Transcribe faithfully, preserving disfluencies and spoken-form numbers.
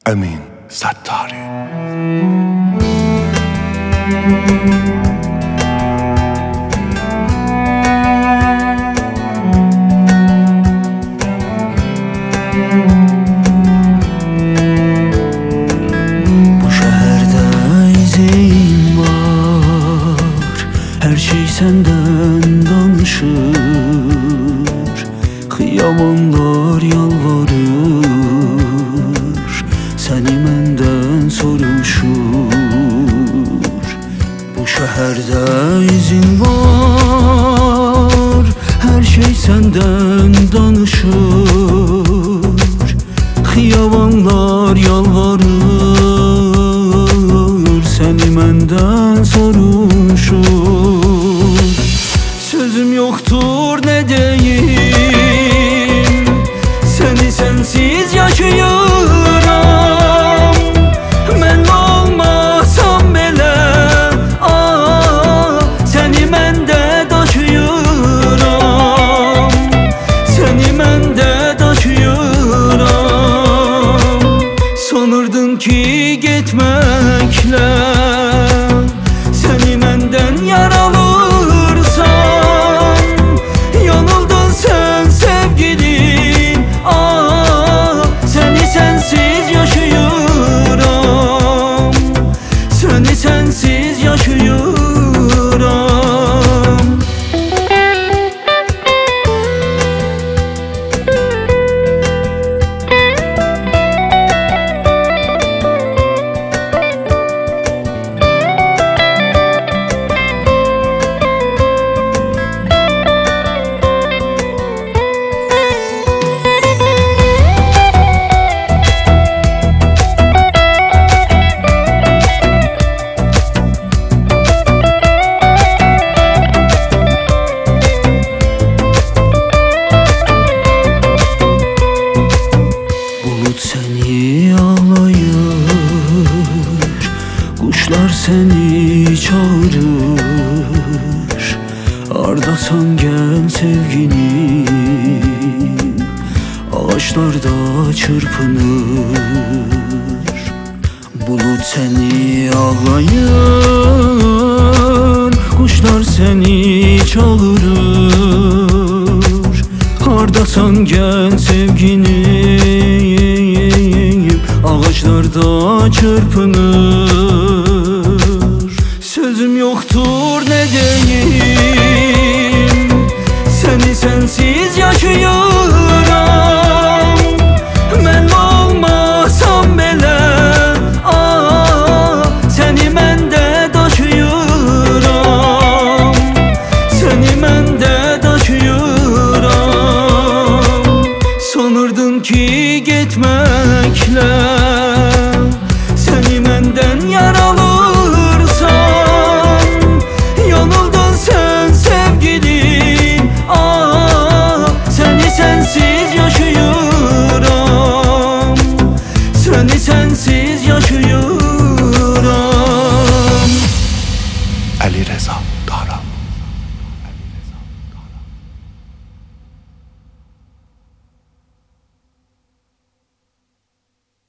Emin Sattari. Bu şehirde izin var, her şey senden danışır. Kıyamanlar yalvarır, seni menden soruşur. Bu şehirde izin var, her şey senden danışır. Kıyamanlar yalvarır, seni menden soruşur. Sözüm yoktur ne deyim, seni sensiz yaşayıram. Ben olmasam belə, ah, seni mende daşıyıram. Seni mende daşıyıram. Sanırdın ki gitmekle seni menden yaralırsam. Yanıldın sen sevgilim, ah, seni sensiz yaşayıram. Seni sensiz yaşayıram. Seni ağlayır, kuşlar seni çağırır. Ardasan gel sevgilim, ağaçlarda çırpınır. Bulut seni ağlayır, kuşlar seni çağırır. Ardasan gel sevgilim, ağaçlarda çırpınır. Sözüm yoktur ne deyim, seni sensiz yaşayıram.